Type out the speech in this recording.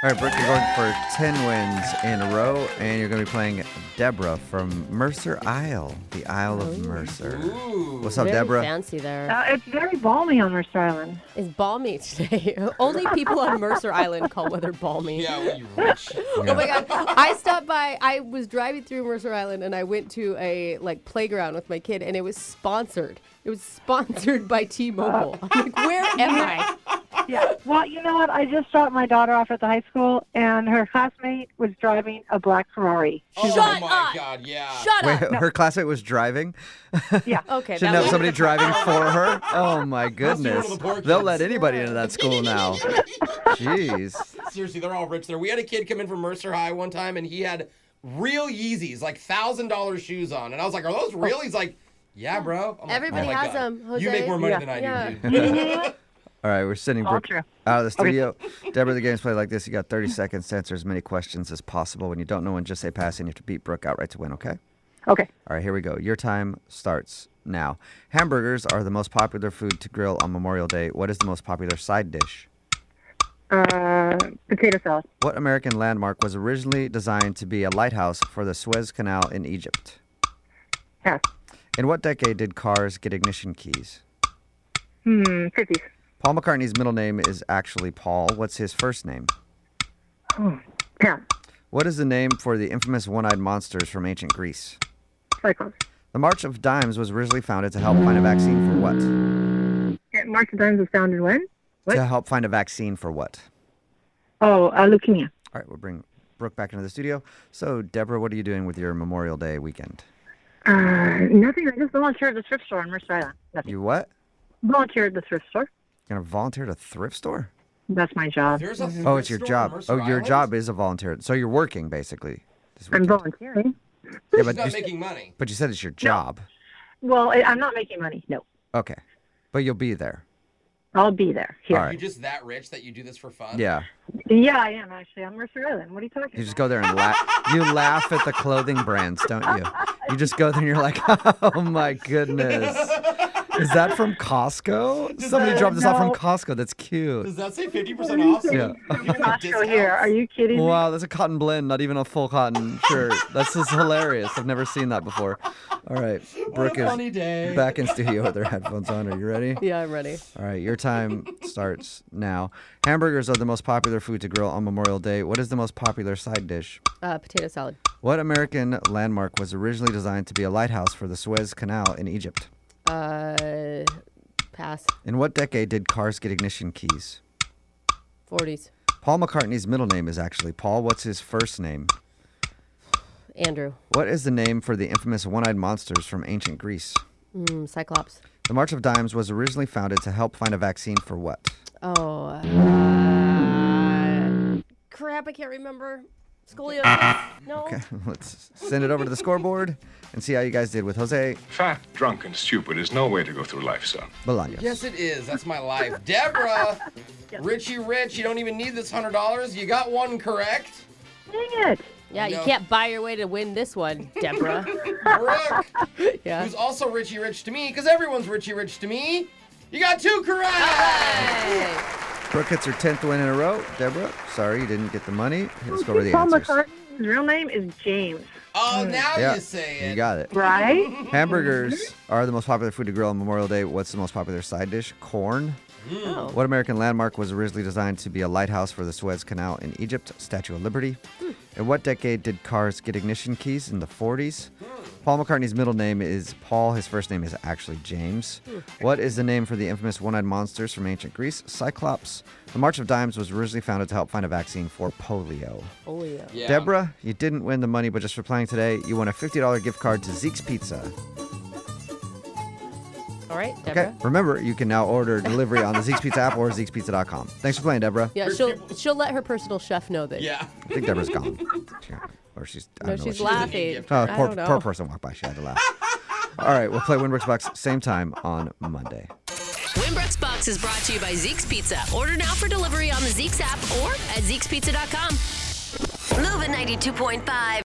All right, Brooke, you're going for 10 wins in a row, and you're going to be playing Deborah from Mercer Isle, the Isle of Mercer. Ooh. What's up, Very Deborah? fancy there. It's very balmy on Mercer Island. It's balmy today. Only people on Mercer Island call weather balmy. Yeah, well, you rich. Oh my God. I stopped by, I was driving through Mercer Island and I went to a playground with my kid and it was sponsored. It was sponsored by T-Mobile. I'm like, where am I? Yeah. Well, you know what? I just dropped my daughter off at the high school, and her classmate was driving a black Ferrari. Oh Shut my up. God, yeah. Shut Wait, up. her classmate was driving? Yeah. Okay. Shouldn't that have was- somebody driving for her? Oh, my goodness. one of the poor They'll kids. let anybody into that school now. Jeez. Seriously, they're all rich there. We had a kid come in from Mercer High one time, and he had real Yeezys, like $1,000 shoes on. And I was like, are those real? He's like, yeah, bro. I'm like, Everybody oh my has God. them, Jose. You make more money Yeah. than I Yeah. do, dude. All right, we're sending All Brooke true. out of the studio. Deborah, the game's played like this. You got 30 seconds to answer as many questions as possible. When you don't know when, just say pass, and you have to beat Brooke outright to win, okay? Okay. All right, here we go. Your time starts now. Hamburgers are the most popular food to grill on Memorial Day. What is the most popular side dish? Potato salad. What American landmark was originally designed to be a lighthouse for the Suez Canal in Egypt? Pass. In what decade did cars get ignition keys? 50s. Paul McCartney's middle name is actually Paul. What's his first name? Pass. What is the name for the infamous one-eyed monsters from ancient Greece? Cyclops. The March of Dimes was originally founded to help find a vaccine for what? March of Dimes was founded when? What? To help find a vaccine for what? Oh, leukemia. All right, we'll bring Brooke back into the studio. So, Deborah, what are you doing with your Memorial Day weekend? Nothing. I just volunteered at the thrift store on Mercer Island. Nothing. You what? Volunteered at the thrift store. You're going to volunteer at a thrift store? That's my job. There's a Oh, thrift it's your store job. on Mercer Oh, your Island? job is a volunteer. So you're working, basically, this I'm weekend. volunteering. Yeah, She's but not you, making money. but you said it's your job. Well, I'm not making money. No. Okay. But you'll be there. I'll be there. Here. All Are right. you just that rich that you do this for fun? Yeah. Yeah, I am actually on Mercer Island. What are you talking You just about? go there and laugh. You laugh at the clothing brands, don't you? You just go there and you're like, oh my goodness. Is that from Costco? Somebody dropped this off from No. Costco. That's cute. Does that say 50% off? So Yeah. you get Costco discounts? here. Are you kidding me? Wow, that's a cotton blend, not even a full cotton shirt. That's just hilarious. I've never seen that before. All right. Brooke What a is funny day. back in studio with her headphones on. Are you ready? Yeah, I'm ready. All right, your time starts now. Hamburgers are the most popular food to grill on Memorial Day. What is the most popular side dish? Potato salad. What American landmark was originally designed to be a lighthouse for the Suez Canal in Egypt? Pass. In what decade did cars get ignition keys? 40s. Paul McCartney's middle name is actually Paul. What's his first name? Andrew. What is the name for the infamous one-eyed monsters from ancient Greece? Cyclops. The March of Dimes was originally founded to help find a vaccine for what? Oh. Crap, I can't remember. Scoliosis. No. Okay, let's send it over to the scoreboard and see how you guys did with Jose Fat, drunk, and stupid is no way to go through life, son. Bolaños. Yes, it is. That's my life. Deborah, Richie Rich, you don't even need this $100. You got one correct. Dang it. Yeah, you No. can't buy your way to win this one, Deborah. Brooke, Yeah. who's also Richie Rich to me, because everyone's Richie Rich to me. You got two correct. Hey. Brooke hits her 10th win in a row. Deborah, sorry you didn't get the money. Let's go over the Paul answers. McCartney's real name is James, Oh, now Yeah, you say it. you got it. right? Hamburgers are the most popular food to grill on Memorial Day. What's the most popular side dish? Corn. Oh. What American landmark was originally designed to be a lighthouse for the Suez Canal in Egypt? Statue of Liberty. In what decade did cars get ignition keys? In the 40s. Paul McCartney's middle name is Paul. His first name is actually James. What is the name for the infamous one-eyed monsters from ancient Greece? Cyclops. The March of Dimes was originally founded to help find a vaccine for polio. Oh, yeah. Yeah. Deborah, you didn't win the money, but just for playing today, you won a $50 gift card to Zeke's Pizza. All right, Okay. Deborah. Remember, you can now order delivery on the Zeke's Pizza app or Zeke'sPizza.com. Thanks for playing, Deborah. Yeah, she'll let her personal chef know that. Yeah. I think Deborah's gone. Or she's. I No, don't know what she's doing. laughing. Oh, I don't know. poor person walked by. She had to laugh. All right, we'll play Winbrooks Bucks same time on Monday. Winbrooks Bucks is brought to you by Zeke's Pizza. Order now for delivery on the Zeke's app or at Zeke'sPizza.com. Moving 92.5.